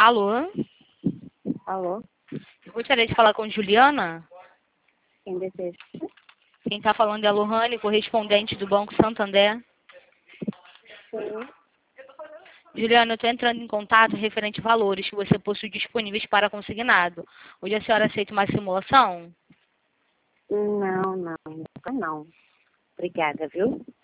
Alô? Alô? Eu gostaria de falar com Juliana. Quem deseja? Quem está falando é a Lohane, correspondente do Banco Santander. Sim. Juliana, eu estou entrando em contato referente a valores que você possui disponíveis para consignado. Hoje a senhora aceita uma simulação? Não, nunca não. Obrigada, viu?